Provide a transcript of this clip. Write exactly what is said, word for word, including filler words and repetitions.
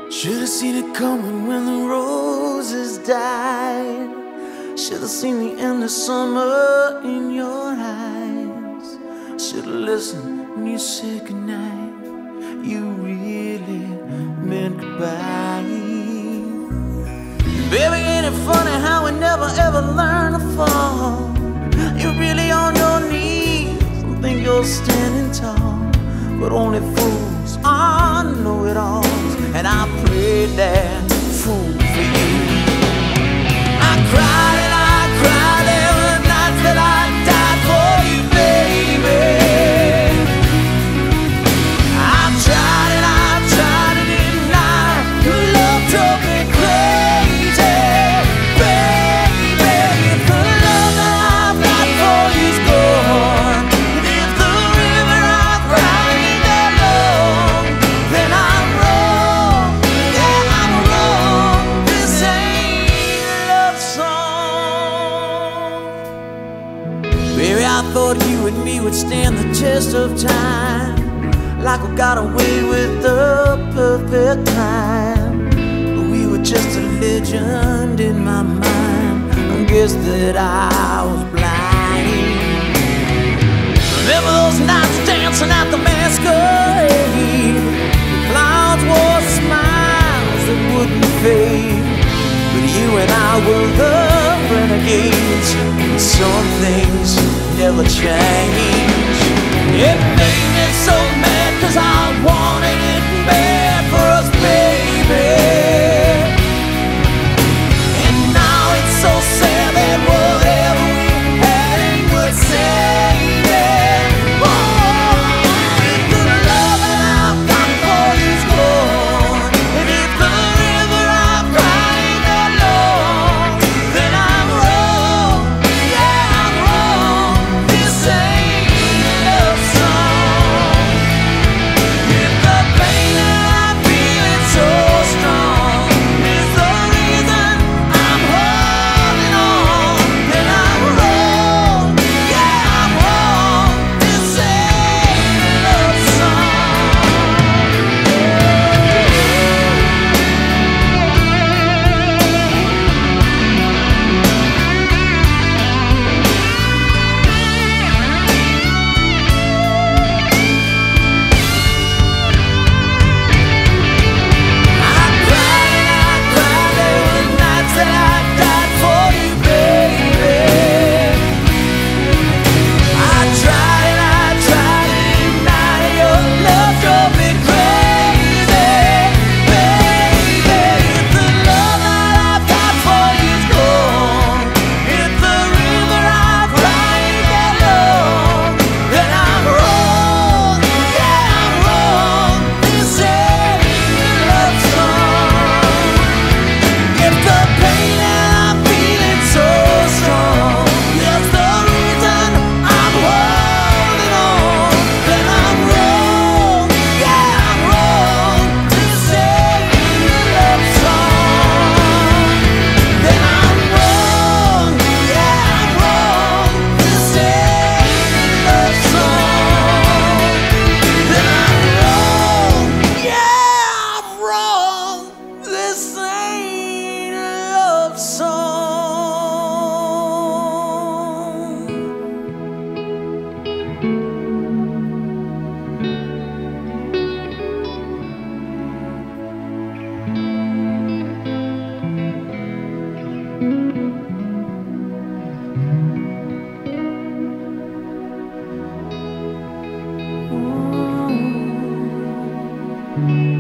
Should've seen it coming when the roses died. Should've seen the end of summer in your eyes. Should've listened when you said goodnight. You really meant goodbye. Baby, ain't it funny how we never ever learn to fall? You're really on your knees and think you're standing tall, but only fools are know-it-alls, and I prayed that fool for you. I cried and I cried, there were nights that I died for you, baby. I tried and I tried to deny your love drove me crazy, baby. If the love that I've got for you's gone, and if the river I've cried ain't that long, then I'm wrong, yeah, I'm wrong. This ain't a love song. Baby, I thought you and me would stand the test of time, like we got away with the perfect crime. But we were just a legend in my mind. I guess that I was blind. Remember those nights dancing at the masquerade? The clouds wore smiles that wouldn't fade, but you and I were the renegades. Some things never change. It made me so mad, 'cause I wanted it bad for us, baby. And now it's so sad that whatever we had ain't worth saving. Oh, if the love that I've got for you's gone, and if the river I've cried ain't that long, then I'm wrong, yeah, I'm wrong. This ain't a love song. If the pain that I'm feeling so strong is the reason I'm holding on, then I'm wrong, yeah, I'm wrong. This ain't a love song. I cried and I cried, there were nights that I died for you, baby. I tried and I tried to deny your love drove me crazy, baby. If the love that I've got for you's gone, if the river I've cried ain't that long, then I'm wrong, yeah, I'm wrong. This ain't a love song. If the pain that I'm feeling so strong is the reason I'm holding on, then I'm wrong, yeah, I'm wrong. This ain't a love song. Then I'm wrong, yeah, I'm wrong. This ain't a love song. Then I'm wrong, yeah, I'm wrong. This ain't a love song. Ooh.